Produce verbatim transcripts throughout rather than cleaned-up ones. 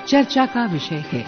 चर्चा का विषय है।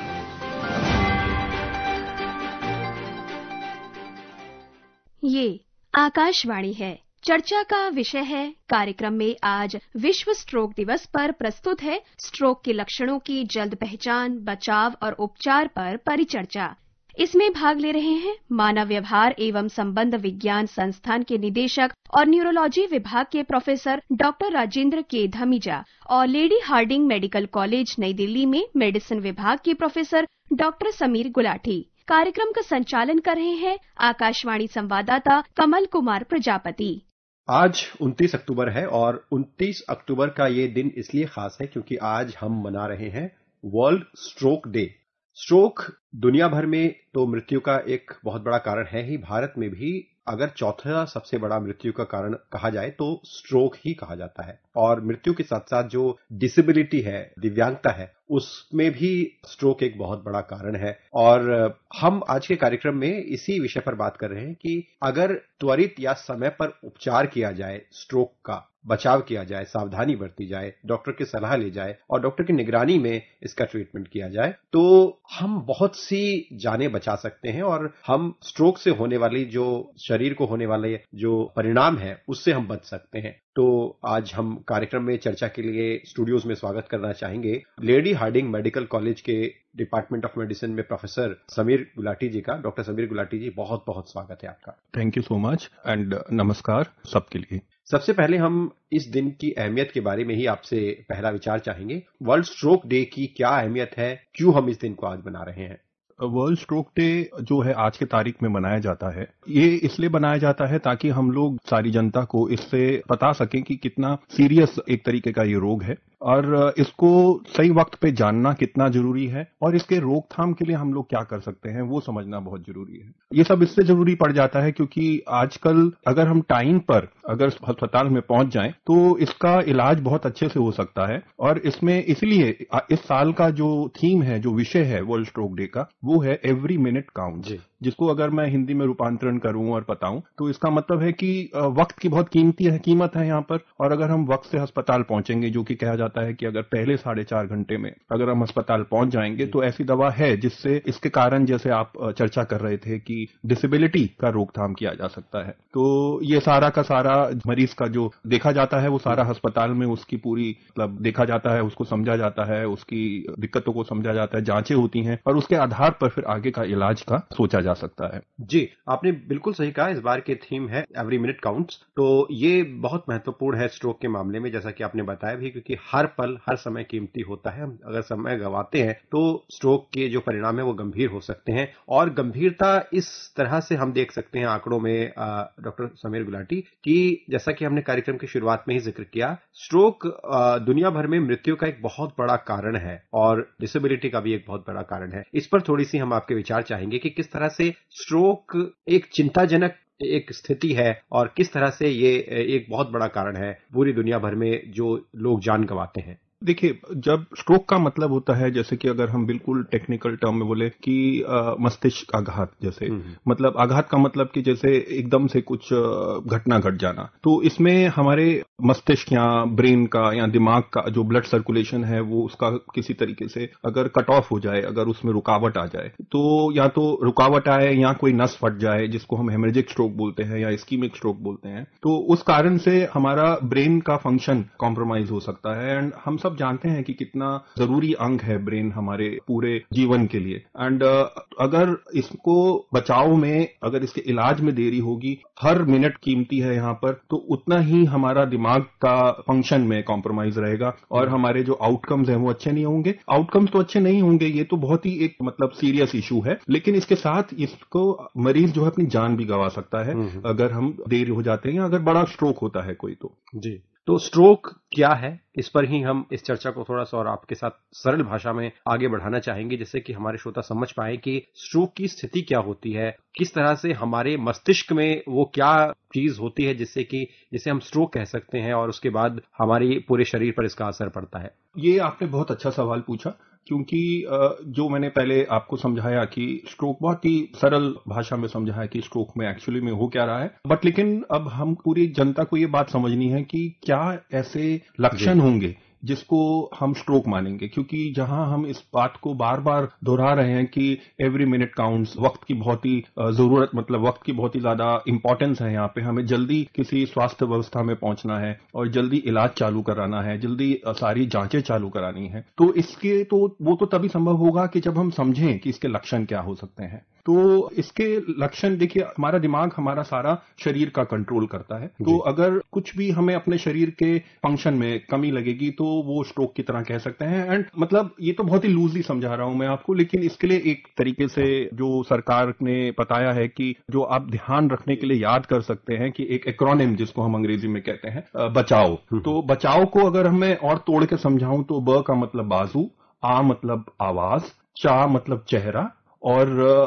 ये आकाशवाणी है। चर्चा का विषय है। कार्यक्रम में आज विश्व स्ट्रोक दिवस पर प्रस्तुत है स्ट्रोक के लक्षणों की जल्द पहचान, बचाव और उपचार पर परिचर्चा। इसमें भाग ले रहे हैं मानव व्यवहार एवं संबंध विज्ञान संस्थान के निदेशक और न्यूरोलॉजी विभाग के professor doctor Rajendra K Dhamija और लेडी हार्डिंग मेडिकल कॉलेज नई दिल्ली में मेडिसिन विभाग के प्रोफेसर डॉक्टर समीर गुलाटी। कार्यक्रम का संचालन कर रहे हैं आकाशवाणी संवाददाता कमल कुमार प्रजापति। आज उनतीस अक्टूबर है और उनतीस अक्टूबर का ये दिन इसलिए खास है क्योंकि आज हम मना रहे हैं वर्ल्ड स्ट्रोक डे। स्ट्रोक दुनिया भर में तो मृत्यु का एक बहुत बड़ा कारण है ही। भारत में भी अगर चौथा सबसे बड़ा मृत्यु का कारण कहा जाए तो स्ट्रोक ही कहा जाता है। और मृत्यु के साथ साथ जो डिसेबिलिटी है, दिव्यांगता है, उसमें भी स्ट्रोक एक बहुत बड़ा कारण है। और हम आज के कार्यक्रम में इसी विषय पर बात कर रहे हैं कि अगर त्वरित या समय पर उपचार किया जाए, स्ट्रोक का बचाव किया जाए, सावधानी बरती जाए, डॉक्टर की सलाह ली जाए और डॉक्टर की निगरानी में इसका ट्रीटमेंट किया जाए तो हम बहुत सी जानें बचा सकते हैं और हम स्ट्रोक से होने वाली जो शरीर को होने वाले जो परिणाम है उससे हम बच सकते हैं। तो आज हम कार्यक्रम में चर्चा के लिए स्टूडियोज में स्वागत करना चाहेंगे लेडी हार्डिंग मेडिकल कॉलेज के डिपार्टमेंट ऑफ मेडिसिन में प्रोफेसर समीर गुलाटी जी का। डॉक्टर समीर गुलाटी जी, बहुत बहुत स्वागत है आपका। Thank you so much and नमस्कार सबके लिए। सबसे पहले हम इस दिन की अहमियत के बारे में ही आपसे पहला विचार चाहेंगे। वर्ल्ड स्ट्रोक डे की क्या अहमियत है, क्यों हम इस दिन को आज मना रहे हैं? वर्ल्ड स्ट्रोक डे जो है आज के तारीख में मनाया जाता है, ये इसलिए बनाया जाता है ताकि हम लोग सारी जनता को इससे बता सकें कि कितना सीरियस एक तरीके का ये रोग है और इसको सही वक्त पे जानना कितना जरूरी है और इसके रोकथाम के लिए हम लोग क्या कर सकते हैं वो समझना बहुत जरूरी है। ये सब इससे जरूरी पड़ जाता है क्योंकि आजकल अगर हम टाइम पर अगर अस्पताल में पहुंच जाएं तो इसका इलाज बहुत अच्छे से हो सकता है। और इसमें इसलिए इस साल का जो थीम है, जो विषय है वर्ल्ड स्ट्रोक डे का, वो है एवरी मिनट काउंट्स, जिसको अगर मैं हिंदी में रूपांतरण करूं और बताऊं तो इसका मतलब है कि वक्त की बहुत कीमती है कीमत है यहाँ पर। और अगर हम वक्त से अस्पताल पहुंचेंगे, जो कि कहा जाता है कि अगर पहले साढ़े चार घंटे में अगर हम अस्पताल पहुंच जाएंगे तो ऐसी दवा है जिससे इसके कारण, जैसे आप चर्चा कर रहे थे, कि डिसेबिलिटी का रोकथाम किया जा सकता है। तो ये सारा का सारा मरीज का जो देखा जाता है वो सारा अस्पताल में उसकी पूरी मतलब देखा जाता है, उसको समझा जाता है, उसकी दिक्कतों को समझा जाता है, जांचें होती हैं और उसके आधार पर फिर आगे का इलाज का सोचा जा सकता है। जी, आपने बिल्कुल सही कहा। इस बार के थीम है एवरी मिनट काउंट्स। तो ये बहुत महत्वपूर्ण है स्ट्रोक के मामले में, जैसा कि आपने बताया भी, क्योंकि हर पल हर समय कीमती होता है। हम अगर समय गंवाते हैं तो स्ट्रोक के जो परिणाम है वो गंभीर हो सकते हैं। और गंभीरता इस तरह से हम देख सकते हैं आंकड़ों में, डॉक्टर समीर गुलाटी, कि जैसा कि हमने कार्यक्रम की शुरुआत में ही जिक्र किया, स्ट्रोक दुनिया भर में मृत्यु का एक बहुत बड़ा कारण है और डिसेबिलिटी का भी एक बहुत बड़ा कारण है। इस पर थोड़ी सी हम आपके विचार चाहेंगे कि किस तरह से स्ट्रोक एक चिंताजनक एक स्थिति है और किस तरह से ये एक बहुत बड़ा कारण है पूरी दुनिया भर में जो लोग जान गंवाते हैं। देखिए, जब स्ट्रोक का मतलब होता है, जैसे कि अगर हम बिल्कुल टेक्निकल टर्म में बोले कि मस्तिष्क आघात, जैसे मतलब आघात का मतलब कि जैसे एकदम से कुछ घटना घट जाना, तो इसमें हमारे मस्तिष्क या ब्रेन का या दिमाग का जो ब्लड सर्कुलेशन है वो उसका किसी तरीके से अगर कट ऑफ हो जाए, अगर उसमें रुकावट आ जाए, तो या तो रुकावट आए या कोई नस फट जाए जिसको हम हेमरेजिक स्ट्रोक बोलते हैं या इस्कीमिक स्ट्रोक बोलते हैं, तो उस कारण से हमारा ब्रेन का फंक्शन कॉम्प्रोमाइज हो सकता है। एंड हम सब जानते हैं कि कितना जरूरी अंग है ब्रेन हमारे पूरे जीवन के लिए। एंड uh, अगर इसको बचाव में, अगर इसके इलाज में देरी होगी, हर मिनट कीमती है यहाँ पर, तो उतना ही हमारा दिमाग का फंक्शन में कॉम्प्रोमाइज रहेगा और हमारे जो आउटकम्स हैं वो अच्छे नहीं होंगे। आउटकम्स तो अच्छे नहीं होंगे, ये तो बहुत ही एक मतलब सीरियस इशू है, लेकिन इसके साथ इसको मरीज जो है अपनी जान भी गंवा सकता है अगर हम देर हो जाते हैं या अगर बड़ा स्ट्रोक होता है कोई। तो जी, तो स्ट्रोक क्या है, इस पर ही हम इस चर्चा को थोड़ा सा और आपके साथ सरल भाषा में आगे बढ़ाना चाहेंगे, जिससे कि हमारे श्रोता समझ पाए कि स्ट्रोक की स्थिति क्या होती है, किस तरह से हमारे मस्तिष्क में वो क्या चीज होती है जिससे कि जिसे हम स्ट्रोक कह सकते हैं और उसके बाद हमारी पूरे शरीर पर इसका असर पड़ता है। ये आपने बहुत अच्छा सवाल पूछा, क्योंकि जो मैंने पहले आपको समझाया कि स्ट्रोक बहुत ही सरल भाषा में समझाया कि स्ट्रोक में एक्चुअली में हो क्या रहा है, बट लेकिन अब हम पूरी जनता को ये बात समझनी है कि क्या ऐसे लक्षण होंगे जिसको हम स्ट्रोक मानेंगे, क्योंकि जहां हम इस बात को बार बार दोहरा रहे हैं कि एवरी मिनट काउंट्स, वक्त की बहुत ही जरूरत, मतलब वक्त की बहुत ही ज्यादा इंपॉर्टेंस है। यहाँ पे हमें जल्दी किसी स्वास्थ्य व्यवस्था में पहुंचना है और जल्दी इलाज चालू कराना है, जल्दी सारी जांचें चालू करानी है। तो इसके तो वो तो तभी संभव होगा कि जब हम समझें कि इसके लक्षण क्या हो सकते हैं। तो इसके लक्षण देखिए, हमारा दिमाग हमारा सारा शरीर का कंट्रोल करता है। तो अगर कुछ भी हमें अपने शरीर के फंक्शन में कमी लगेगी तो वो स्ट्रोक की तरह कह सकते हैं। एंड मतलब ये तो बहुत ही लूजली समझा रहा हूं मैं आपको, लेकिन इसके लिए एक तरीके से जो सरकार ने बताया है कि जो आप ध्यान रखने के लिए याद कर सकते हैं कि एक एक्रोनिम जिसको हम अंग्रेजी में कहते हैं बचाओ। तो बचाओ को अगर हमें और तोड़ के समझाऊं तो ब का मतलब बाजू, आ मतलब आवाज, चा मतलब चेहरा और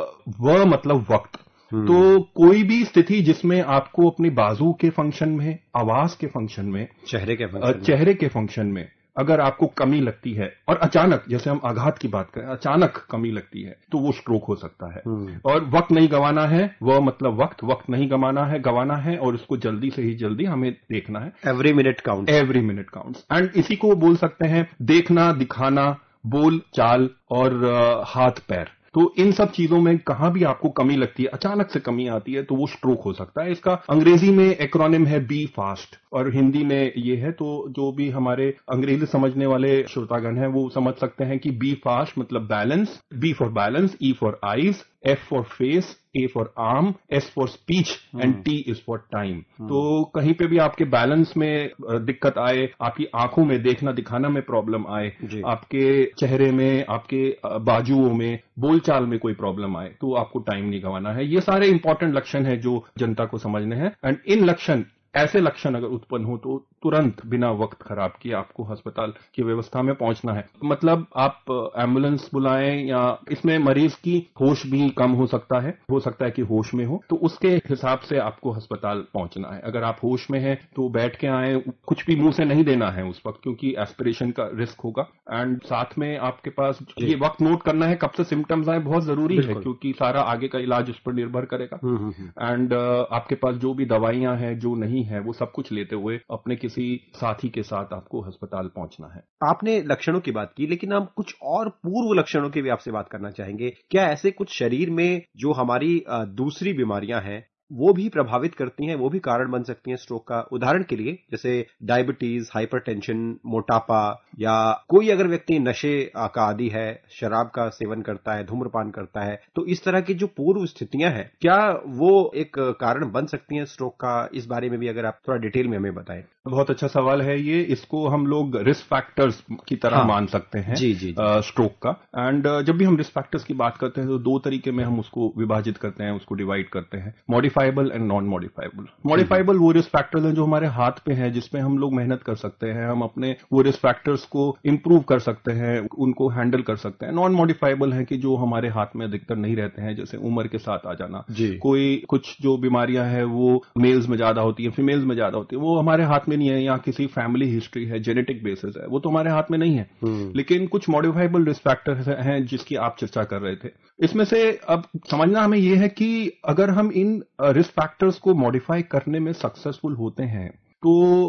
व मतलब वक्त। तो कोई भी स्थिति जिसमें आपको अपनी बाजू के फंक्शन में, आवाज के फंक्शन में, चेहरे के फंक्शन में, चेहरे के फंक्शन में अगर आपको कमी लगती है और अचानक, जैसे हम आघात की बात करें, अचानक कमी लगती है तो वो स्ट्रोक हो सकता है। और वक्त नहीं गंवाना है, वह मतलब वक्त वक्त नहीं गंवाना है, गंवाना है और उसको जल्दी से ही जल्दी हमें देखना है। Every minute count, every minute counts. And इसी को बोल सकते हैं देखना, दिखाना, बोल चाल और हाथ पैर। तो इन सब चीजों में कहां भी आपको कमी लगती है, अचानक से कमी आती है, तो वो स्ट्रोक हो सकता है। इसका अंग्रेजी में एक्रोनिम है बी फास्ट और हिंदी में ये है। तो जो भी हमारे अंग्रेजी समझने वाले श्रोतागण हैं वो समझ सकते हैं कि बी फास्ट मतलब balance, B for balance, E for eyes, F for face, A for arm, S for speech and T is for time. तो कहीं पे भी आपके बैलेंस में दिक्कत आए, आपकी आंखों में देखना दिखाना में प्रॉब्लम आए, आपके चेहरे में, आपके बाजुओं में, बोलचाल में कोई प्रॉब्लम आए, तो आपको टाइम नहीं गंवाना है। ये सारे इंपॉर्टेंट लक्षण हैं जो जनता को समझने हैं। एंड इन लक्षण ऐसे लक्षण अगर उत्पन्न हो तो तुरंत बिना वक्त खराब किए आपको अस्पताल की व्यवस्था में पहुंचना है। मतलब आप एम्बुलेंस बुलाएं या इसमें मरीज की होश भी कम हो सकता है, हो सकता है कि होश में हो, तो उसके हिसाब से आपको अस्पताल पहुंचना है। अगर आप होश में हैं तो बैठ के आए, कुछ भी मुंह से नहीं देना है उस वक्त क्योंकि एस्पिरेशन का रिस्क होगा। एंड साथ में आपके पास ये वक्त नोट करना है कब से सिम्टम्स आए, बहुत जरूरी है क्योंकि सारा आगे का इलाज उस पर निर्भर करेगा। एंड आपके पास जो भी दवाइयां हैं जो नहीं है वो सब कुछ लेते हुए अपने किसी साथी के साथ आपको अस्पताल पहुंचना है। आपने लक्षणों की बात की, लेकिन हम कुछ और पूर्व लक्षणों की भी आपसे बात करना चाहेंगे। क्या ऐसे कुछ शरीर में जो हमारी दूसरी बीमारियां हैं वो भी प्रभावित करती हैं, वो भी कारण बन सकती हैं स्ट्रोक का? उदाहरण के लिए जैसे डायबिटीज, हाइपरटेंशन, मोटापा, या कोई अगर व्यक्ति नशे का आदी है, शराब का सेवन करता है, धूम्रपान करता है, तो इस तरह की जो पूर्व स्थितियां हैं क्या वो एक कारण बन सकती हैं स्ट्रोक का? इस बारे में भी अगर आप थोड़ा डिटेल में हमें बताएं। बहुत अच्छा सवाल है ये। इसको हम लोग रिस्क फैक्टर्स की तरह हाँ, मान सकते हैं जी, जी, जी. स्ट्रोक का। एंड जब भी हम रिस्क फैक्टर्स की बात करते हैं तो दो तरीके में हम उसको विभाजित करते हैं, उसको डिवाइड करते हैं, modifiable and non modifiable. Modifiable वो रिस्क फैक्टर्स हैं जो हमारे हाथ पे हैं, जिसमें हम लोग मेहनत कर सकते हैं, हम अपने वो रिस्क फैक्टर्स को इंप्रूव कर सकते हैं, उनको हैंडल कर सकते हैं। नॉन मॉडिफाइबल है कि जो हमारे हाथ में अधिकतर नहीं रहते हैं, जैसे उम्र के साथ आ जाना, कोई कुछ जो बीमारियां हैं वो मेल्स में ज्यादा होती है, फीमेल्स में ज्यादा होती है, वो हमारे हाथ में नहीं है, या किसी फैमिली हिस्ट्री है, जेनेटिक बेसिस है, वो तो हमारे हाथ में नहीं है। लेकिन कुछ मॉडिफाइबल रिस्क फैक्टर्स हैं जिसकी आप चर्चा कर रहे थे। इसमें से अब समझना हमें यह है कि अगर हम इन रिस्क फैक्टर्स को मॉडिफाई करने में सक्सेसफुल होते हैं तो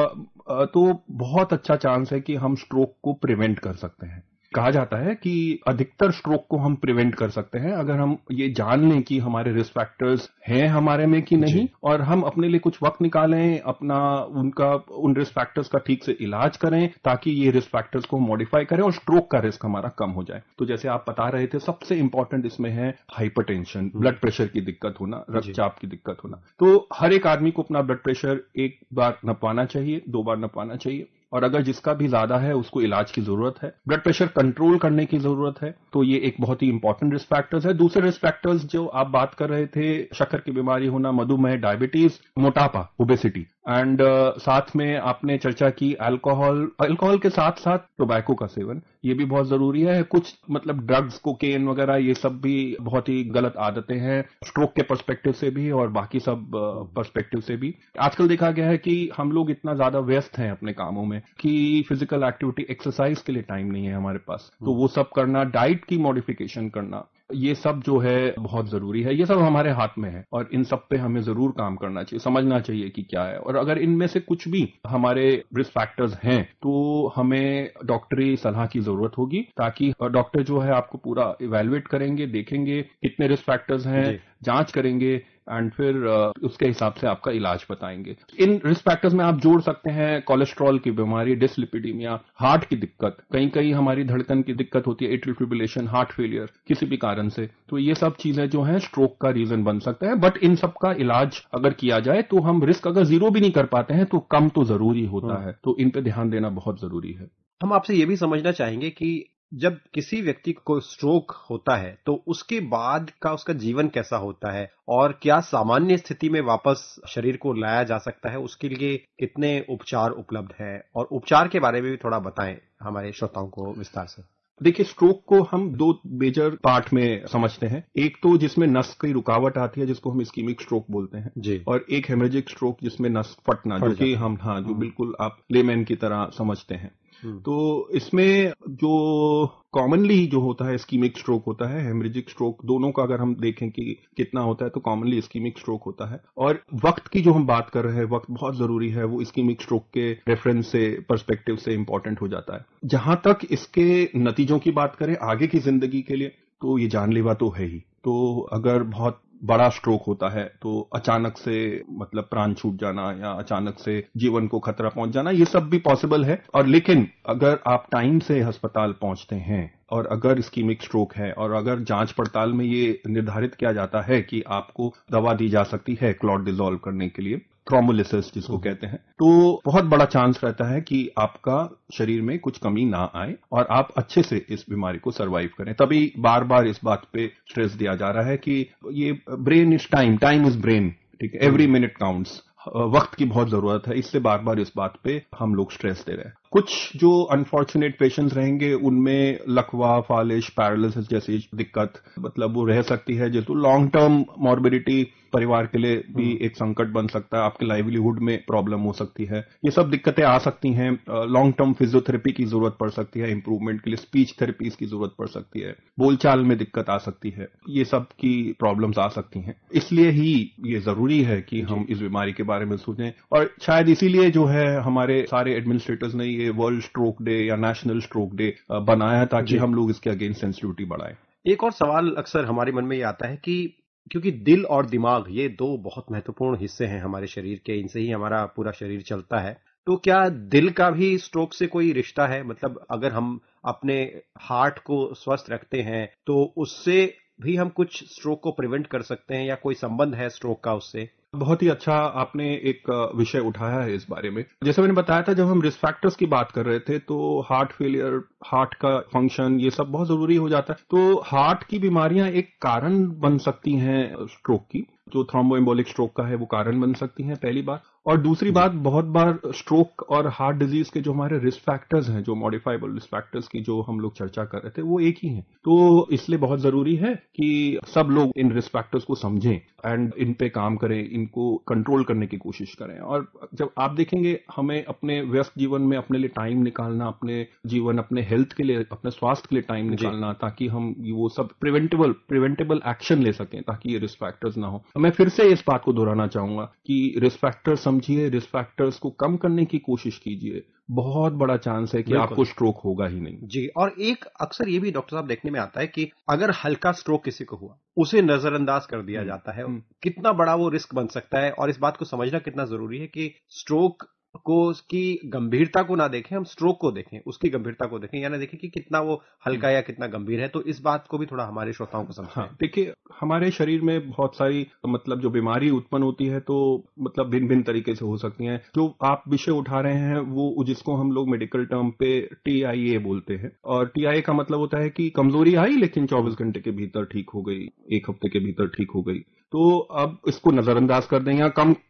आ, तो बहुत अच्छा चांस है कि हम स्ट्रोक को प्रिवेंट कर सकते हैं। कहा जाता है कि अधिकतर स्ट्रोक को हम प्रिवेंट कर सकते हैं अगर हम ये जान लें कि हमारे रिस्क फैक्टर्स हैं हमारे में कि नहीं, और हम अपने लिए कुछ वक्त निकालें, अपना उनका उन रिस्क फैक्टर्स का ठीक से इलाज करें ताकि ये रिस्क फैक्टर्स को मॉडिफाई करें और स्ट्रोक का रिस्क हमारा कम हो जाए। तो जैसे आप बता रहे थे, सबसे इंपॉर्टेंट इसमें है हाइपरटेंशन, ब्लड प्रेशर की दिक्कत होना, रक्तचाप की दिक्कत होना। तो हर एक आदमी को अपना ब्लड प्रेशर एक बार नपाना चाहिए, दो बार नपाना चाहिए, और अगर जिसका भी ज्यादा है उसको इलाज की जरूरत है, ब्लड प्रेशर कंट्रोल करने की जरूरत है। तो ये एक बहुत ही इंपॉर्टेंट रिस्क फैक्टर्स है। दूसरे रिस्क फैक्टर्स जो आप बात कर रहे थे, शक्कर की बीमारी होना, मधुमेह, डायबिटीज, मोटापा, ओबेसिटी, एंड uh, साथ में आपने चर्चा की अल्कोहल, अल्कोहल के साथ साथ टोबैको का सेवन, ये भी बहुत जरूरी है। कुछ मतलब ड्रग्स, कोकेन वगैरह, ये सब भी बहुत ही गलत आदतें हैं स्ट्रोक के पर्सपेक्टिव से भी और बाकी सब पर्सपेक्टिव से भी। आजकल देखा गया है कि हम लोग इतना ज्यादा व्यस्त हैं अपने कामों में कि फिजिकल एक्टिविटी, एक्सरसाइज के लिए टाइम नहीं है हमारे पास। तो वो सब करना, डाइट की मॉडिफिकेशन करना, ये सब जो है बहुत जरूरी है। ये सब हमारे हाथ में है और इन सब पे हमें जरूर काम करना चाहिए, समझना चाहिए कि क्या है। और अगर इनमें से कुछ भी हमारे रिस्क फैक्टर्स हैं तो हमें डॉक्टरी सलाह की जरूरत होगी, ताकि डॉक्टर जो है आपको पूरा इवैल्यूएट करेंगे, देखेंगे कितने रिस्क फैक्टर्स हैं, जांच करेंगे एंड फिर उसके हिसाब से आपका इलाज बताएंगे। इन रिस्क फैक्टर्स में आप जोड़ सकते हैं कोलेस्ट्रॉल की बीमारी, डिसलिपिडीमिया, हार्ट की दिक्कत, कहीं कहीं हमारी धड़कन की दिक्कत होती है, एट्रियल फिब्रिलेशन, हार्ट फेलियर किसी भी कारण से, तो ये सब चीजें जो हैं स्ट्रोक का रीजन बन सकता है। बट इन सब का इलाज अगर किया जाए तो हम रिस्क अगर जीरो भी नहीं कर पाते हैं तो कम तो जरूरी होता है, तो इन पे ध्यान देना बहुत जरूरी है। हम आपसे ये भी समझना चाहेंगे कि जब किसी व्यक्ति को स्ट्रोक होता है तो उसके बाद का उसका जीवन कैसा होता है और क्या सामान्य स्थिति में वापस शरीर को लाया जा सकता है, उसके लिए कितने उपचार उपलब्ध हैं, और उपचार के बारे में भी थोड़ा बताएं हमारे श्रोताओं को विस्तार से। देखिए, स्ट्रोक को हम दो मेजर पार्ट में समझते हैं। एक तो जिसमें नस की रुकावट आती है जिसको हम इस्कीमिक स्ट्रोक बोलते हैं जी, और एक हेमरेजिक स्ट्रोक जिसमें नस फटना, जो कि हम हाँ जो बिल्कुल आप लेमैन की तरह समझते हैं। तो इसमें जो कॉमनली जो होता है इस्कीमिक स्ट्रोक होता है, हेमरेजिक स्ट्रोक, दोनों का अगर हम देखें कि कितना होता है तो कॉमनली इस्कीमिक स्ट्रोक होता है। और वक्त की जो हम बात कर रहे हैं, वक्त बहुत जरूरी है, वो इस्कीमिक स्ट्रोक के रेफरेंस से, पर्सपेक्टिव से इंपॉर्टेंट हो जाता है। जहां तक इसके नतीजों की बात करें आगे की जिंदगी के लिए, तो ये जानलेवा तो है ही। तो अगर बहुत बड़ा स्ट्रोक होता है तो अचानक से मतलब प्राण छूट जाना या अचानक से जीवन को खतरा पहुंच जाना, ये सब भी पॉसिबल है। और लेकिन अगर आप टाइम से अस्पताल पहुंचते हैं और अगर इस्कीमिक स्ट्रोक है और अगर जांच पड़ताल में ये निर्धारित किया जाता है कि आपको दवा दी जा सकती है क्लॉट डिसॉल्व करने के लिए, थ्रोम्बोलिसिस जिसको कहते हैं, तो बहुत बड़ा चांस रहता है कि आपका शरीर में कुछ कमी ना आए और आप अच्छे से इस बीमारी को सरवाइव करें। तभी बार बार इस बात पे स्ट्रेस दिया जा रहा है कि ये brain is time, time is brain, ठीक है, एवरी मिनट काउंट्स, वक्त की बहुत जरूरत है। इससे बार बार इस बात पे हम लोग स्ट्रेस दे रहे हैं। कुछ जो अनफॉर्चुनेट पेशेंट्स रहेंगे उनमें लकवा, फालिश, पैरालिसिस जैसी दिक्कत मतलब वो रह सकती है, जो लॉन्ग टर्म मॉर्बिडिटी परिवार के लिए भी एक संकट बन सकता है, आपके लाइवलीहुड में प्रॉब्लम हो सकती है, ये सब दिक्कतें आ सकती हैं। लॉन्ग टर्म फिजियोथेरेपी की जरूरत पड़ सकती है, इंप्रूवमेंट के लिए स्पीच थेरेपीज की जरूरत पड़ सकती है, बोलचाल में दिक्कत आ सकती है, ये सब की प्रॉब्लम्स आ सकती हैं। इसलिए ही ये जरूरी है कि हम इस बीमारी के बारे में सोचें, और शायद इसीलिए जो है हमारे सारे एडमिनिस्ट्रेटर्स ने ये वर्ल्ड स्ट्रोक डे या नेशनल स्ट्रोक डे बनाया ताकि हम लोग इसके अगेंस्ट सेंसिटिविटी बढ़ाएं। एक और सवाल अक्सर हमारे मन में ये आता है कि क्योंकि दिल और दिमाग ये दो बहुत महत्वपूर्ण हिस्से हैं हमारे शरीर के, इनसे ही हमारा पूरा शरीर चलता है, तो क्या दिल का भी स्ट्रोक से कोई रिश्ता है? मतलब अगर हम अपने हार्ट को स्वस्थ रखते हैं तो उससे भी हम कुछ स्ट्रोक को प्रिवेंट कर सकते हैं, या कोई संबंध है स्ट्रोक का उससे? बहुत ही अच्छा आपने एक विषय उठाया है इस बारे में। जैसे मैंने बताया था, जब हम रिस्क फैक्टर्स की बात कर रहे थे तो हार्ट फेलियर, हार्ट का फंक्शन, ये सब बहुत जरूरी हो जाता है। तो हार्ट की बीमारियां एक कारण बन सकती हैं स्ट्रोक की, जो थ्रोम्बोएम्बोलिक स्ट्रोक का है वो कारण बन सकती हैं, पहली बात। और दूसरी बात, बहुत बार स्ट्रोक और हार्ट डिजीज के जो हमारे रिस्क फैक्टर्स हैं, जो मॉडिफाइबल रिस्क फैक्टर्स की जो हम लोग चर्चा कर रहे थे, वो एक ही हैं। तो इसलिए बहुत जरूरी है कि सब लोग इन रिस्क फैक्टर्स को समझें एंड इन पे काम करें, इनको कंट्रोल करने की कोशिश करें। और जब आप देखेंगे, हमें अपने व्यस्त जीवन में अपने लिए टाइम निकालना, अपने जीवन, अपने हेल्थ के लिए, अपने स्वास्थ्य के लिए टाइम निकालना, ताकि हम वो सब प्रिवेंटेबल प्रिवेंटेबल एक्शन ले सकें, ताकि ये रिस्क फैक्टर्स ना हो। मैं फिर से इस बात को दोहराना चाहूंगा कि रिस्क फैक्टर्स समझिए, रिस्क फैक्टर्स को कम करने की कोशिश कीजिए। बहुत बड़ा चांस है कि आपको स्ट्रोक होगा ही नहीं जी। और एक अक्सर ये भी डॉक्टर साहब देखने में आता है कि अगर हल्का स्ट्रोक किसी को हुआ, उसे नजरअंदाज कर दिया जाता है। कितना बड़ा वो रिस्क बन सकता है, और इस बात को समझना कितना जरूरी है कि स्ट्रोक को उसकी गंभीरता को ना देखें, हम स्ट्रोक को देखें, उसकी गंभीरता को देखें, या ना देखें कि कितना वो हल्का या कितना गंभीर है। तो इस बात को भी थोड़ा हमारे श्रोताओं को समझाएं। हाँ, देखिए, हमारे शरीर में बहुत सारी मतलब जो बीमारी उत्पन्न होती है तो मतलब भिन्न भिन्न तरीके से हो सकती हैं। जो आप विषय उठा रहे हैं वो, जिसको हम लोग मेडिकल टर्म पे टी आई ए बोलते हैं, और टी आई ए का मतलब होता है कि कमजोरी आई लेकिन चौबीस घंटे के भीतर ठीक हो गई, एक हफ्ते के भीतर ठीक हो गई। तो अब इसको नजरअंदाज कर दें या कम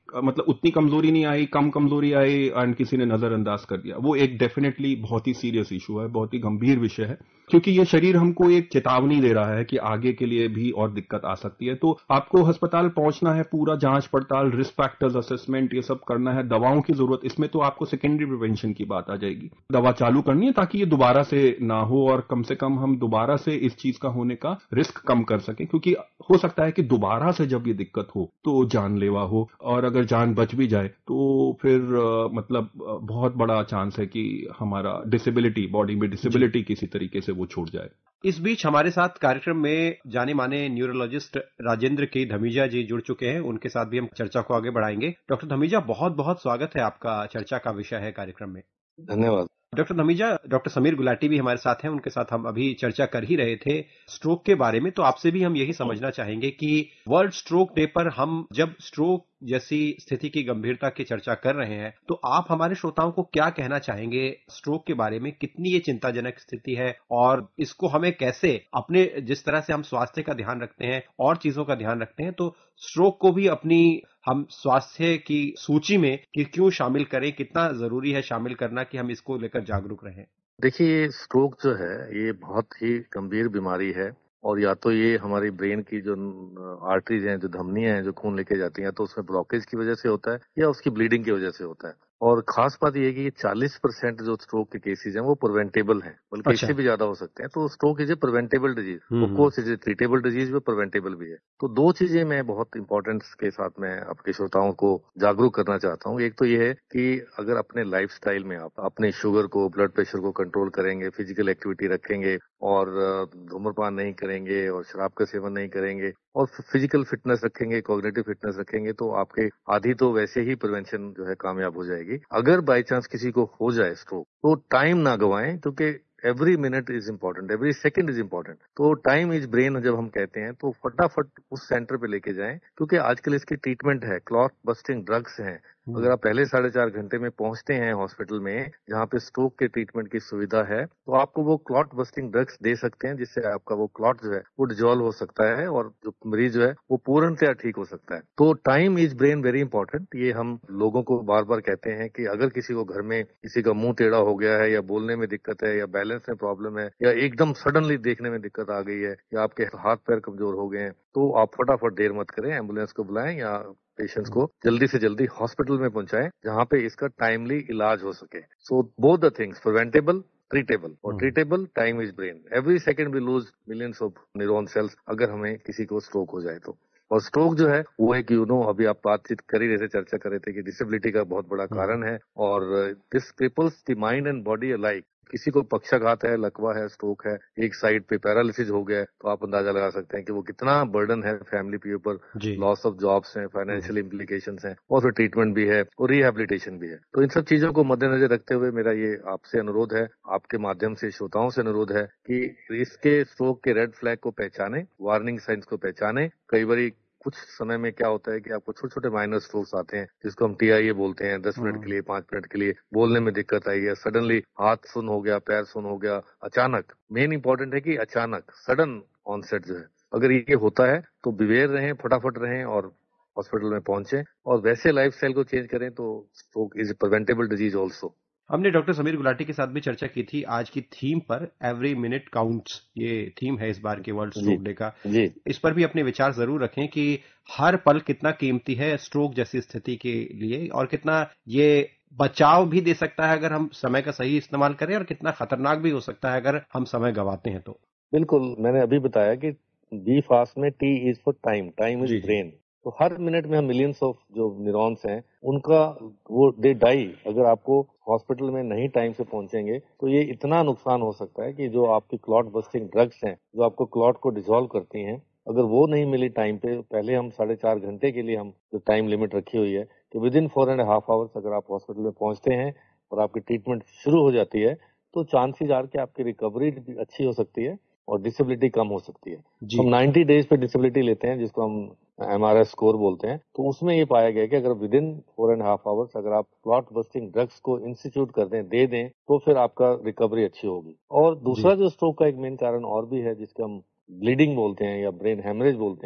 मतलब उतनी कमजोरी नहीं आई, कम कमजोरी आई एंड किसी ने नजरअंदाज कर दिया, वो एक डेफिनेटली बहुत ही सीरियस इशू है, बहुत ही गंभीर विषय है, क्योंकि ये शरीर हमको एक चेतावनी दे रहा है कि आगे के लिए भी और दिक्कत आ सकती है। तो आपको अस्पताल पहुंचना है, पूरा जांच पड़ताल, रिस्क फैक्टर्स असेसमेंट, ये सब करना है, दवाओं की जरूरत, इसमें तो आपको सेकेंडरी प्रिवेंशन की बात आ जाएगी, दवा चालू करनी है ताकि ये दोबारा से ना हो और कम से कम हम दोबारा से इस चीज का होने का रिस्क कम कर सकें, क्योंकि हो सकता है कि दोबारा से जब ये दिक्कत हो तो जानलेवा हो, और अगर जान बच भी जाए तो फिर आ, मतलब आ, बहुत बड़ा चांस है कि हमारा डिसेबिलिटी, बॉडी में डिसेबिलिटी किसी तरीके से वो छूट जाए। इस बीच हमारे साथ कार्यक्रम में जाने माने न्यूरोलॉजिस्ट राजेंद्र के धमीजा जी जुड़ चुके हैं, उनके साथ भी हम चर्चा को आगे बढ़ाएंगे। डॉक्टर धमीजा, बहुत बहुत स्वागत है आपका, चर्चा का विषय है कार्यक्रम में। धन्यवाद। डॉक्टर धमीजा, डॉक्टर समीर गुलाटी भी हमारे साथ हैं, उनके साथ हम अभी चर्चा कर ही रहे थे स्ट्रोक के बारे में, तो आपसे भी हम यही समझना चाहेंगे कि वर्ल्ड स्ट्रोक डे पर हम जब स्ट्रोक जैसी स्थिति की गंभीरता की चर्चा कर रहे हैं, तो आप हमारे श्रोताओं को क्या कहना चाहेंगे स्ट्रोक के बारे में, कितनी ये चिंताजनक स्थिति है और इसको हमें कैसे अपने, जिस तरह से हम स्वास्थ्य का ध्यान रखते हैं और चीजों का ध्यान रखते हैं, तो स्ट्रोक को भी अपनी हम स्वास्थ्य की सूची में कि क्यों शामिल करें, कितना जरूरी है शामिल करना कि हम इसको लेकर जागरूक रहें? देखिए, स्ट्रोक जो है ये बहुत ही गंभीर बीमारी है, और या तो ये हमारी ब्रेन की जो आर्टरीज हैं, जो धमनियां हैं, जो खून लेके जाती हैं, तो उसमें ब्लॉकेज की वजह से होता है या उसकी ब्लीडिंग की वजह से होता है। और खास बात यह है कि चालीस परसेंट जो स्ट्रोक के केसेस हैं वो प्रिवेंटेबल हैं, बल्कि अच्छा। इससे भी ज्यादा हो सकते हैं। तो stroke is a preventable disease, of course is a treatable disease, भी प्रिवेंटेबल भी है। तो दो चीजें मैं बहुत इंपॉर्टेंस के साथ में आपके श्रोताओं को जागरूक करना चाहता हूँ। एक तो ये है कि अगर अपने लाइफस्टाइल में आप अपने शुगर को, ब्लड प्रेशर को कंट्रोल करेंगे, फिजिकल एक्टिविटी रखेंगे और धूम्रपान नहीं करेंगे और शराब का सेवन नहीं करेंगे और फिजिकल फिटनेस रखेंगे, कॉग्निटिव फिटनेस रखेंगे, तो आपके आधी तो वैसे ही प्रिवेंशन जो है कामयाब हो जाएगी। अगर बाय चांस किसी को हो जाए स्ट्रोक, तो टाइम ना गवाएं, क्योंकि every minute is important, every second is important. तो टाइम इज ब्रेन जब हम कहते हैं, तो फटाफट उस सेंटर पे लेके जाएं, क्योंकि आजकल इसकी ट्रीटमेंट है, क्लॉट बस्टिंग ड्रग्स हैं। अगर आप पहले साढ़े चार घंटे में पहुंचते हैं हॉस्पिटल में जहाँ पे स्ट्रोक के ट्रीटमेंट की सुविधा है, तो आपको वो क्लॉट बस्टिंग ड्रग्स दे सकते हैं, जिससे आपका वो क्लॉट जो है वो डिजॉल्व हो सकता है और जो मरीज जो है वो पूर्णतया ठीक हो सकता है। तो time is brain very important. ये हम लोगों को बार बार कहते हैं कि अगर किसी को घर में किसी का मुंह टेढ़ा हो गया है, या बोलने में दिक्कत है, या बैलेंस में प्रॉब्लम है, या एकदम सडनली देखने में दिक्कत आ गई है, या आपके हाथ पैर कमजोर हो गए हैं, तो आप फटाफट देर मत करें, एम्बुलेंस को बुलाएं या पेशेंट्स को जल्दी से जल्दी हॉस्पिटल में पहुंचाएं, जहां पे इसका टाइमली इलाज हो सके। So both the things, preventable, treatable. और treatable, time is brain. Every second we lose millions of neuron cells अगर हमें किसी को स्ट्रोक हो जाए तो। और स्ट्रोक जो है वो एक, यू नो, अभी आप बातचीत कर ही रहे थे, चर्चा कर रहे थे कि डिसेबिलिटी का बहुत बड़ा कारण है, और this cripples the mind and body alike. किसी को पक्षाघात है, लकवा है, स्ट्रोक है, एक साइड पे पैरालिसिस हो गया है, तो आप अंदाजा लगा सकते हैं कि वो कितना बर्डन है फैमिली के ऊपर। लॉस ऑफ जॉब्स हैं, फाइनेंशियल इम्प्लीकेशंस हैं, और फिर ट्रीटमेंट भी है और रिहेबिलिटेशन भी है। तो इन सब चीजों को मद्देनजर रखते हुए मेरा ये आपसे अनुरोध है, आपके माध्यम से श्रोताओं से अनुरोध है कि इसके स्ट्रोक के रेड फ्लैग को पहचाने, वार्निंग साइंस को पहचाने। कई बार कुछ समय में क्या होता है कि आपको छोटे छोटे माइनर स्ट्रोक्स आते हैं, जिसको हम टी आई ए बोलते हैं। दस मिनट के लिए, पांच मिनट के लिए बोलने में दिक्कत आई है, सडनली हाथ सुन हो गया, पैर सुन हो गया, अचानक। मेन इंपॉर्टेंट है कि अचानक, सडन ऑनसेट जो है, अगर ये होता है तो बिवेयर रहें, फटाफट रहें और हॉस्पिटल में पहुंचे, और वैसे लाइफस्टाइल को चेंज करें, तो stroke is a preventable disease also. हमने डॉक्टर समीर गुलाटी के साथ भी चर्चा की थी आज की थीम पर, एवरी मिनट काउंट्स, ये थीम है इस बार के वर्ल्ड स्ट्रोक डे का। जी। इस पर भी अपने विचार जरूर रखें कि हर पल कितना कीमती है स्ट्रोक जैसी स्थिति के लिए, और कितना ये बचाव भी दे सकता है अगर हम समय का सही इस्तेमाल करें, और कितना खतरनाक भी हो सकता है अगर हम समय गंवाते हैं तो। बिल्कुल, मैंने अभी बताया कि बी फास्ट में T is for time, time is brain. तो हर मिनट में हम मिलियंस ऑफ जो न्यूरॉन्स हैं उनका वो दे डाई। अगर आपको हॉस्पिटल में नहीं टाइम से पहुंचेंगे तो ये इतना नुकसान हो सकता है कि जो आपकी क्लॉट बस्टिंग ड्रग्स हैं, जो आपको क्लॉट को डिसॉल्व करती हैं, अगर वो नहीं मिली टाइम पे, पहले हम साढ़े चार घंटे के लिए हम जो टाइम लिमिट रखी हुई है कि within four and half hours अगर आप हॉस्पिटल में पहुंचते हैं और आपकी ट्रीटमेंट शुरू हो जाती है, तो चांसेस आर कि आपकी रिकवरी अच्छी हो सकती है और डिसेबिलिटी कम हो सकती है। हम नाइन्टी डेज पे डिसेबिलिटी लेते हैं, जिसको हम एम आर एस स्कोर बोलते हैं। तो उसमें ये पाया गया कि अगर within four and half hours अगर आप क्लॉट बस्टिंग ड्रग्स को इंस्टीट्यूट कर दें, दे दें, तो फिर आपका रिकवरी अच्छी होगी। और दूसरा जो स्ट्रोक का एक मेन कारण और भी है, जिसको हम ब्लीडिंग बोलते हैं या ब्रेन हेमरेज बोलते हैं,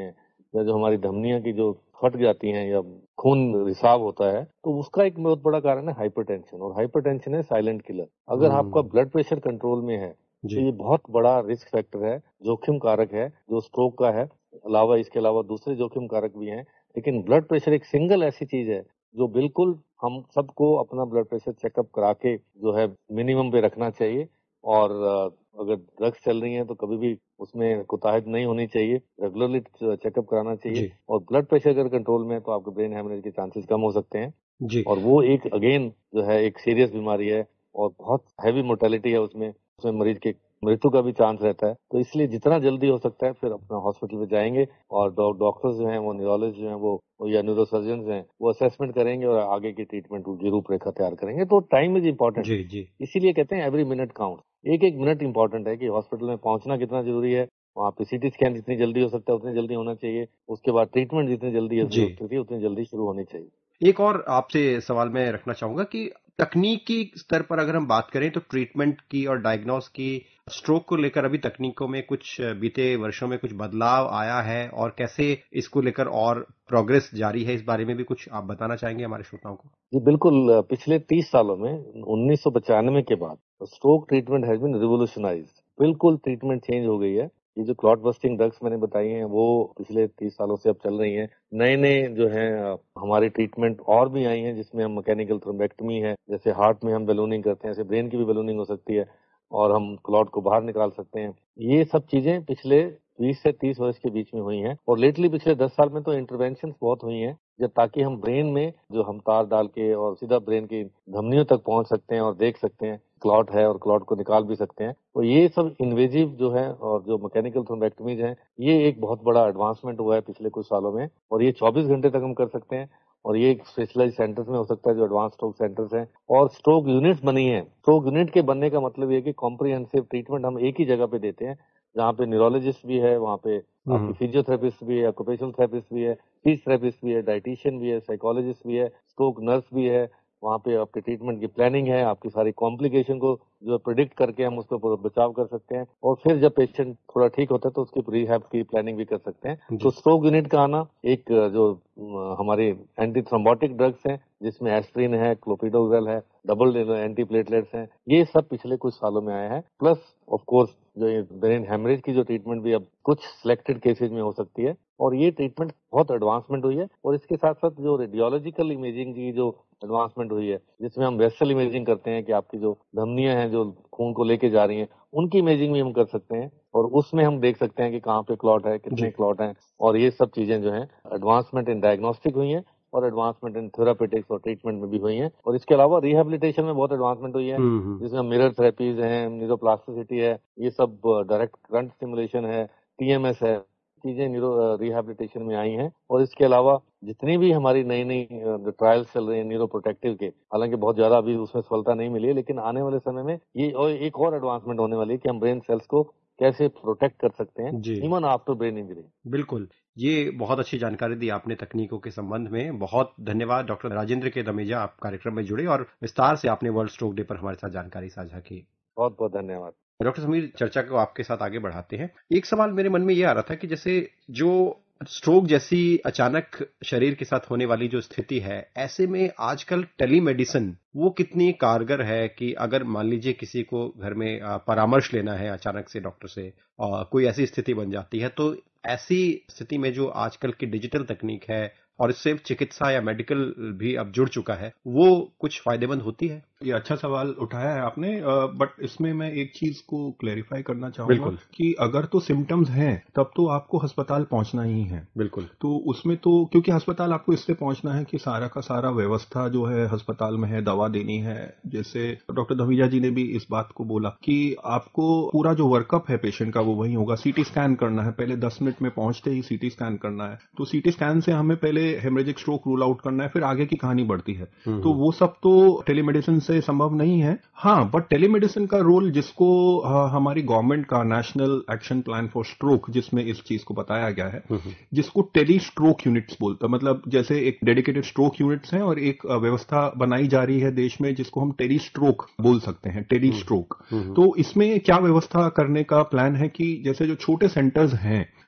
या जो हमारी धमनियां की जो फट जाती हैं या खून रिसाव होता है, तो उसका एक बहुत बड़ा कारण है हाइपरटेंशन, और हाइपरटेंशन है साइलेंट किलर। अगर आपका ब्लड प्रेशर कंट्रोल में है तो ये बहुत बड़ा रिस्क फैक्टर है, जोखिम कारक है जो स्ट्रोक का है। अलावा इसके अलावा दूसरे जोखिम कारक भी हैं, लेकिन ब्लड प्रेशर एक सिंगल ऐसी चीज है जो बिल्कुल हम सबको अपना ब्लड प्रेशर चेकअप करा के जो है मिनिमम पे रखना चाहिए। और अगर ड्रग्स चल रही हैं तो कभी भी उसमें कोताही नहीं होनी चाहिए, रेगुलरली चेकअप कराना चाहिए। और ब्लड प्रेशर अगर कंट्रोल में है तो आपके ब्रेन हेमरेज के चांसेस कम हो सकते हैं जी। और वो एक अगेन जो है एक सीरियस बीमारी है और बहुत हैवी मोर्टेलिटी है उसमें उसमें मरीज के मृत्यु का भी चांस रहता है। तो इसलिए जितना जल्दी हो सकता है फिर अपना हॉस्पिटल में जाएंगे और डॉक्टर्स जो हैं वो न्यूरोलॉजिस्ट जो हैं वो या न्यूरोसर्जन हैं वो असेसमेंट करेंगे और आगे की ट्रीटमेंट की रूपरेखा तैयार करेंगे। तो टाइम इज इम्पोर्टेंट जी जी इसीलिए कहते हैं एवरी मिनट काउंट। एक एक मिनट इम्पोर्टेंट है कि हॉस्पिटल में पहुंचना कितना जरूरी है, वहाँ पे सीटी स्कैन जितनी जल्दी हो सकता है उतनी जल्दी होना चाहिए, उसके बाद ट्रीटमेंट जितनी जल्दी हो सकती है उतनी जल्दी शुरू होनी चाहिए। एक और आपसे सवाल मैं रखना चाहूंगा कि तकनीकी स्तर पर अगर हम बात करें तो ट्रीटमेंट की और डायग्नोस की स्ट्रोक को लेकर अभी तकनीकों में कुछ बीते वर्षों में कुछ बदलाव आया है और कैसे इसको लेकर और प्रोग्रेस जारी है, इस बारे में भी कुछ आप बताना चाहेंगे हमारे श्रोताओं को? जी बिल्कुल। पिछले तीस सालों में उन्नीस सौ पचानवे के बाद stroke treatment has been revolutionised. बिल्कुल ट्रीटमेंट चेंज हो गई है। ये जो क्लॉट बस्टिंग ड्रग्स मैंने बताई हैं वो पिछले तीस सालों से अब चल रही हैं। नए नए जो हैं हमारी ट्रीटमेंट और भी आई हैं जिसमें हम मैकेनिकल थ्रोम्बेक्टमी है, जैसे हार्ट में हम बैलूनिंग करते हैं, ऐसे ब्रेन की भी बैलूनिंग हो सकती है और हम क्लॉट को बाहर निकाल सकते हैं। ये सब चीजें पिछले बीस से तीस वर्ष के बीच में हुई हैं और लेटली पिछले दस साल में तो इंटरवेंशन बहुत हुई हैं जब ताकि हम ब्रेन में जो हम तार डाल के और सीधा ब्रेन की धमनियों तक पहुंच सकते हैं और देख सकते हैं क्लॉट है और क्लॉट को निकाल भी सकते हैं। तो ये सब इन्वेजिव जो है और जो मैकेनिकल थ्रोम्बेक्टमीज हैं ये एक बहुत बड़ा एडवांसमेंट हुआ है पिछले कुछ सालों में और ये चौबीस घंटे तक हम कर सकते हैं और ये स्पेशलाइज सेंटर्स में हो सकता है जो एडवांस स्ट्रोक सेंटर्स हैं और स्ट्रोक यूनिट्स बनी है। स्ट्रोक यूनिट के बनने का मतलब ये कि कॉम्प्रिहेंसिव ट्रीटमेंट हम एक ही जगह पे देते हैं जहाँ पे न्यूरोलॉजिस्ट भी है, वहाँ पे आपकी फिजियोथेरेपिस्ट भी है, ऑक्यूपेशनल थेरेपिस्ट भी है, स्पीच थेरेपिस्ट भी है, डाइटिशियन भी है, साइकोलॉजिस्ट भी है, स्ट्रोक नर्स भी है। वहाँ पे आपके ट्रीटमेंट की प्लानिंग है, आपकी सारी कॉम्प्लिकेशन को जो प्रिडिक्ट करके हम उसको बचाव कर सकते हैं और फिर जब पेशेंट थोड़ा ठीक होता है तो उसकी रिहैब की प्लानिंग भी कर सकते हैं। तो स्ट्रोक यूनिट का आना एक जो हमारी एंटी थ्रोम्बोटिक ड्रग्स हैं जिसमें एस्प्रिन है, क्लोपिडोग्रेल है, डबल एंटी प्लेटलेट्स हैं, ये सब पिछले कुछ सालों में आए हैं। प्लस ऑफ कोर्स जो ब्रेन हेमरेज की जो ट्रीटमेंट भी अब कुछ सिलेक्टेड केसेज में हो सकती है और ये ट्रीटमेंट बहुत एडवांसमेंट हुई है। और इसके साथ साथ जो रेडियोलॉजिकल इमेजिंग की जो एडवांसमेंट हुई है जिसमें हम वेसल इमेजिंग करते हैं कि आपकी जो धमनियां हैं जो खून को लेके जा रही हैं उनकी इमेजिंग भी हम कर सकते हैं और उसमें हम देख सकते हैं कि कहाँ पे क्लॉट है, कितने क्लॉट हैं और ये सब चीजें जो है एडवांसमेंट इन डायग्नोस्टिक हुई है और एडवांसमेंट इन थेरापेटिक्स और ट्रीटमेंट में भी हुई है। और इसके अलावा रिहेबिलिटेशन में बहुत एडवांसमेंट हुई है जिसमें मिरर थेरेपीज हैं, न्यूरोप्लास्टिसिटी है, ये सब डायरेक्ट करंट स्टिमुलेशन है, टीएमएस है, चीजें न्यूरो रिहेबिलिटेशन में आई हैं। और इसके अलावा जितनी भी हमारी नई नई ट्रायल्स चल रही हैं न्यूरो प्रोटेक्टिव के, हालांकि बहुत ज्यादा अभी उसमें सफलता नहीं मिली है, लेकिन आने वाले समय में ये और एक और एडवांसमेंट होने वाली है कि हम ब्रेन सेल्स को कैसे प्रोटेक्ट कर सकते हैं इवन आफ्टर ब्रेन इंजरी। बिल्कुल, ये बहुत अच्छी जानकारी दी आपने तकनीकों के संबंध में। बहुत धन्यवाद डॉक्टर राजेंद्र के दमेजा, आप कार्यक्रम में जुड़े और विस्तार से आपने वर्ल्ड स्ट्रोक डे पर हमारे साथ जानकारी साझा की। बहुत बहुत धन्यवाद डॉक्टर समीर। चर्चा को आपके साथ आगे बढ़ाते हैं। एक सवाल मेरे मन में ये आ रहा था कि जैसे जो स्ट्रोक जैसी अचानक शरीर के साथ होने वाली जो स्थिति है, ऐसे में आजकल टेलीमेडिसिन वो कितनी कारगर है कि अगर मान लीजिए किसी को घर में परामर्श लेना है अचानक से डॉक्टर से और कोई ऐसी स्थिति बन जाती है, तो ऐसी स्थिति में जो आजकल की डिजिटल तकनीक है और इससे चिकित्सा या मेडिकल भी अब जुड़ चुका है, वो कुछ फायदेमंद होती है? ये अच्छा सवाल उठाया है आपने, बट इसमें मैं एक चीज को क्लैरिफाई करना चाहूंगा कि अगर तो सिम्टम्स हैं तब तो आपको अस्पताल पहुंचना ही है। बिल्कुल। तो उसमें तो क्योंकि अस्पताल आपको इससे पहुंचना है कि सारा का सारा व्यवस्था जो है अस्पताल में है, दवा देनी है। जैसे डॉक्टर दमेजा जी ने भी इस बात को बोला कि आपको पूरा जो वर्कअप है पेशेंट का वो वही होगा। सीटी स्कैन करना है, पहले दस मिनट में पहुंचते ही सीटी स्कैन करना है, तो सीटी स्कैन से हमें पहले हेमरेजिक स्ट्रोक रूल आउट करना है, फिर आगे की कहानी बढ़ती है। तो वो सब तो टेलीमेडिसिन से संभव नहीं है। हाँ, बट टेलीमेडिसिन का रोल जिसको आ, हमारी गवर्नमेंट का national action plan for stroke, जिसमें इस चीज को बताया गया है, जिसको टेली स्ट्रोक यूनिट्स बोलते हैं, मतलब जैसे एक डेडिकेटेड स्ट्रोक यूनिट्स हैं और एक व्यवस्था बनाई जा रही है देश में जिसको हम टेली स्ट्रोक बोल सकते हैं, टेली स्ट्रोक। तो इसमें क्या व्यवस्था करने का प्लान है कि जैसे जो छोटे सेंटर्स हैं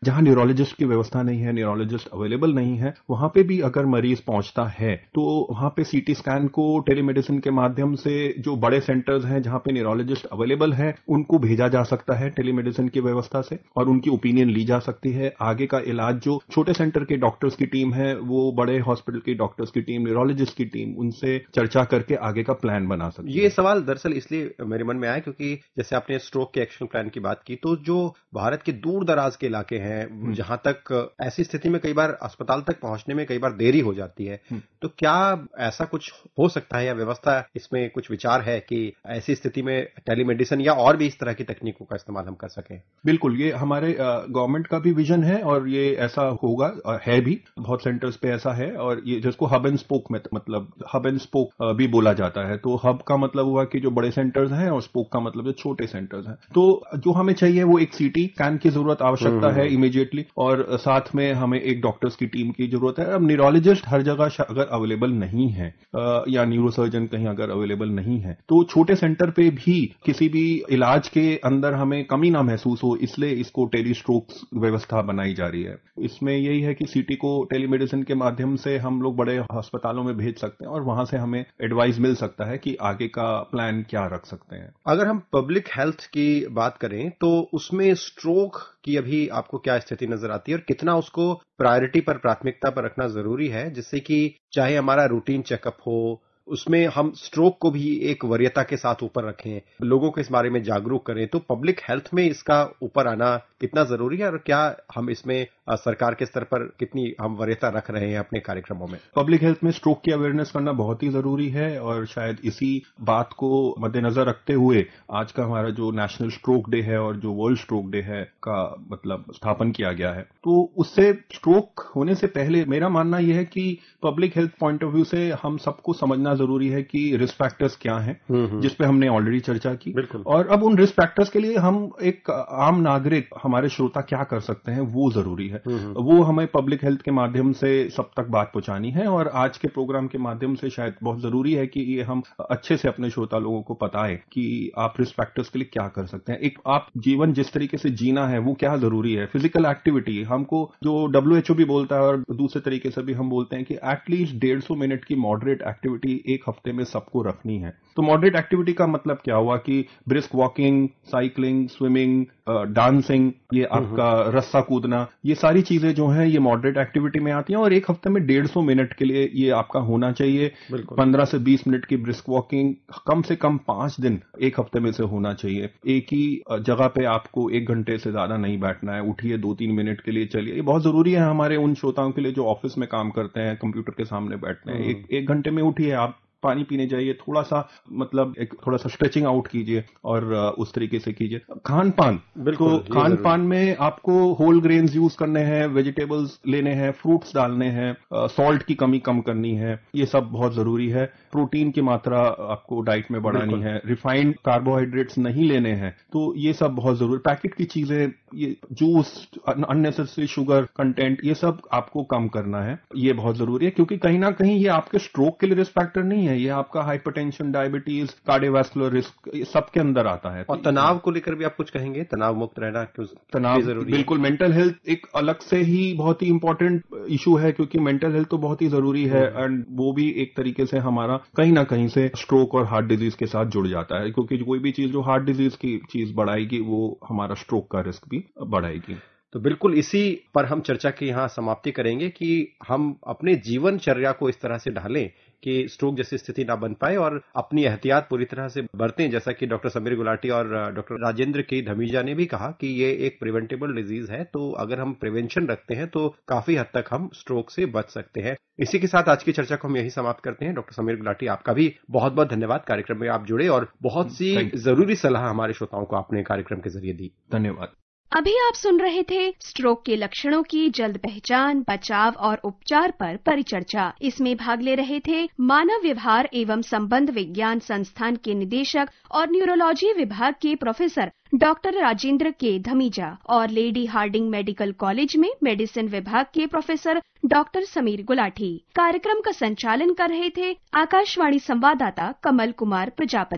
जहां न्यूरोलॉजिस्ट की व्यवस्था नहीं है, न्यूरोलॉजिस्ट अवेलेबल नहीं है, वहां पे भी अगर मरीज पहुंचता है तो वहां पे सीटी स्कैन को टेलीमेडिसिन के माध्यम से जो बड़े सेंटर्स हैं जहां पे न्यूरोलॉजिस्ट अवेलेबल है उनको भेजा जा सकता है टेलीमेडिसिन की व्यवस्था से, और उनकी ओपिनियन ली जा सकती है। आगे का इलाज जो छोटे सेंटर के डॉक्टर्स की टीम है, वो बड़े हॉस्पिटल की डॉक्टर्स की टीम, न्यूरोलॉजिस्ट की टीम, उनसे चर्चा करके आगे का प्लान बना सकती है। ये सवाल दरअसल इसलिए मेरे मन में आया क्योंकि जैसे आपने स्ट्रोक के एक्शन प्लान की बात की, तो जो भारत के दूर दराज के इलाके हैं जहां तक ऐसी स्थिति में कई बार अस्पताल तक पहुंचने में कई बार देरी हो जाती है, तो क्या ऐसा कुछ हो सकता है या व्यवस्था इसमें कुछ विचार है कि ऐसी स्थिति में टेलीमेडिसिन या और भी इस तरह की तकनीकों का इस्तेमाल हम कर सकें? बिल्कुल, ये हमारे गवर्नमेंट का भी विजन है और ये ऐसा होगा, है भी, बहुत सेंटर्स पे ऐसा है। और ये जिसको हब एंड स्पोक में मतलब हब एंड स्पोक भी बोला जाता है। तो हब का मतलब हुआ कि जो बड़े सेंटर्स हैं और स्पोक का मतलब जो छोटे सेंटर्स हैं। तो जो हमें चाहिए वो एक सीटी स्कैन की जरूरत आवश्यकता है इमीडिएटली, और साथ में हमें एक डॉक्टर्स की टीम की जरूरत है। अब न्यूरोलॉजिस्ट हर जगह अगर अवेलेबल नहीं है या न्यूरोसर्जन कहीं अगर अवेलेबल नहीं है, तो छोटे सेंटर पे भी किसी भी इलाज के अंदर हमें कमी ना महसूस हो, इसलिए इसको टेली स्ट्रोक व्यवस्था बनाई जा रही है। इसमें यही है कि सीटी को टेलीमेडिसिन के माध्यम से हम लोग बड़े अस्पतालों में भेज सकते हैं और वहां से हमें एडवाइस मिल सकता है कि आगे का प्लान क्या रख सकते हैं। अगर हम पब्लिक हेल्थ की बात करें तो उसमें स्ट्रोक की अभी आपको क्या स्थिति नजर आती है और कितना उसको प्रायोरिटी पर, प्राथमिकता पर रखना जरूरी है, जिससे कि चाहे हमारा रूटीन चेकअप हो उसमें हम स्ट्रोक को भी एक वरीयता के साथ ऊपर रखें, लोगों को इस बारे में जागरूक करें। तो पब्लिक हेल्थ में इसका ऊपर आना कितना जरूरी है और क्या हम इसमें सरकार के स्तर पर कितनी हम वरीयता रख रहे हैं अपने कार्यक्रमों में? पब्लिक हेल्थ में स्ट्रोक की अवेयरनेस करना बहुत ही जरूरी है और शायद इसी बात को मद्देनजर रखते हुए आज का हमारा जो नेशनल स्ट्रोक डे है और जो वर्ल्ड स्ट्रोक डे है का मतलब स्थापन किया गया है। तो उससे स्ट्रोक होने से पहले मेरा मानना यह है कि public health point of view से हम सबको समझना जरूरी है कि रिस्क फैक्टर्स क्या हैं, जिसपे हमने ऑलरेडी चर्चा की। और अब उन रिस्क फैक्टर्स के लिए हम एक आम नागरिक, हमारे श्रोता क्या कर सकते हैं वो जरूरी है। वो हमें पब्लिक हेल्थ के माध्यम से सब तक बात पहुंचानी है और आज के प्रोग्राम के माध्यम से शायद बहुत जरूरी है कि ये हम अच्छे से अपने श्रोता लोगों को बताएं कि आप रिस्क फैक्टर्स के लिए क्या कर सकते हैं। एक आप जीवन जिस तरीके से जीना है वो क्या जरूरी है। फिजिकल एक्टिविटी हमको जो डब्ल्यू एच ओ भी बोलता है और दूसरे तरीके से भी हम बोलते हैं कि एटलीस्ट डेढ़ सौ मिनट की मॉडरेट एक्टिविटी एक हफ्ते में सबको रखनी है। तो मॉडरेट एक्टिविटी का मतलब क्या हुआ कि brisk walking, cycling, swimming, dancing, ये आपका रस्सा कूदना, ये सारी चीजें जो हैं ये मॉडरेट एक्टिविटी में आती हैं और एक हफ्ते में डेढ़ सौ मिनट के लिए ये आपका होना चाहिए। पंद्रह से बीस मिनट की ब्रिस्क वॉकिंग कम से कम पांच दिन एक हफ्ते में से होना चाहिए। एक ही जगह पे आपको एक घंटे से ज्यादा नहीं बैठना है। उठिए, दो तीन मिनट के लिए चलिए। ये बहुत जरूरी है हमारे उन श्रोताओं के लिए जो ऑफिस में काम करते हैं, कंप्यूटर के सामने बैठते हैं। एक एक घंटे में उठिए, आप पानी पीने जाइए, थोड़ा सा मतलब एक थोड़ा सा स्ट्रेचिंग आउट कीजिए और उस तरीके से कीजिए। खान पान, तो खान पान में आपको होल ग्रेन्स यूज करने हैं, वेजिटेबल्स लेने हैं, फ्रूट्स डालने हैं, सॉल्ट की कमी कम करनी है, ये सब बहुत जरूरी है। प्रोटीन की मात्रा आपको डाइट में बढ़ानी है, रिफाइंड कार्बोहाइड्रेट्स नहीं लेने हैं, तो ये सब बहुत जरूरी। पैकेट की चीजें, ये जूस, अननेसेसरी शुगर कंटेंट, ये सब आपको कम करना है, ये बहुत जरूरी है क्योंकि कहीं ना कहीं ये आपके स्ट्रोक के लिए रिस्क फैक्टर नहीं है, ये आपका हाइपरटेंशन, डायबिटीज, कार्डियोवैस्कुलर रिस्क, ये सब के अंदर आता है। और तनाव को लेकर भी आप कुछ कहेंगे? तनाव मुक्त रहना क्यों तनाव जरूरी? बिल्कुल, मेंटल हेल्थ एक अलग से ही बहुत ही इंपॉर्टेंट इशू है क्योंकि मेंटल हेल्थ तो बहुत ही जरूरी है एंड वो भी एक तरीके से हमारा कहीं ना कहीं से स्ट्रोक और हार्ट डिजीज के साथ जुड़ जाता है क्योंकि कोई भी चीज जो हार्ट डिजीज की चीज बढ़ाएगी वो हमारा स्ट्रोक का रिस्क भी बढ़ाएगी। तो बिल्कुल इसी पर हम चर्चा की यहाँ समाप्ति करेंगे कि हम अपने जीवनचर्या को इस तरह से ढालें कि स्ट्रोक जैसी स्थिति ना बन पाए और अपनी एहतियात पूरी तरह से बरतें। जैसा कि डॉक्टर समीर गुलाटी और डॉक्टर राजेंद्र के धमीजा ने भी कहा कि ये एक प्रिवेंटेबल डिजीज है, तो अगर हम प्रिवेंशन रखते हैं तो काफी हद तक हम स्ट्रोक से बच सकते हैं। इसी के साथ आज की चर्चा को हम यही समाप्त करते हैं। डॉक्टर समीर गुलाटी, आपका भी बहुत बहुत धन्यवाद, कार्यक्रम में आप जुड़े और बहुत सी जरूरी सलाह हमारे श्रोताओं को आपने कार्यक्रम के जरिए दी। धन्यवाद। अभी आप सुन रहे थे स्ट्रोक के लक्षणों की जल्द पहचान, बचाव और उपचार पर परिचर्चा। इसमें भाग ले रहे थे मानव व्यवहार एवं संबंध विज्ञान संस्थान के निदेशक और न्यूरोलॉजी विभाग के professor doctor Rajendra K Dhamija और लेडी हार्डिंग मेडिकल कॉलेज में मेडिसिन विभाग के प्रोफेसर डॉक्टर समीर गुलाटी। कार्यक्रम का संचालन कर रहे थे आकाशवाणी संवाददाता कमल कुमार प्रजापति।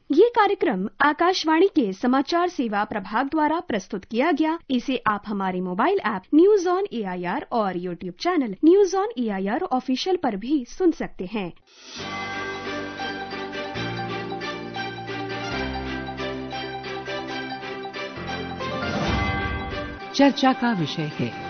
ये कार्यक्रम आकाशवाणी के समाचार सेवा प्रभाग द्वारा प्रस्तुत किया गया। इसे आप हमारे mobile app news on A I R और YouTube channel news on A I R official पर भी सुन सकते हैं। चर्चा का विषय है।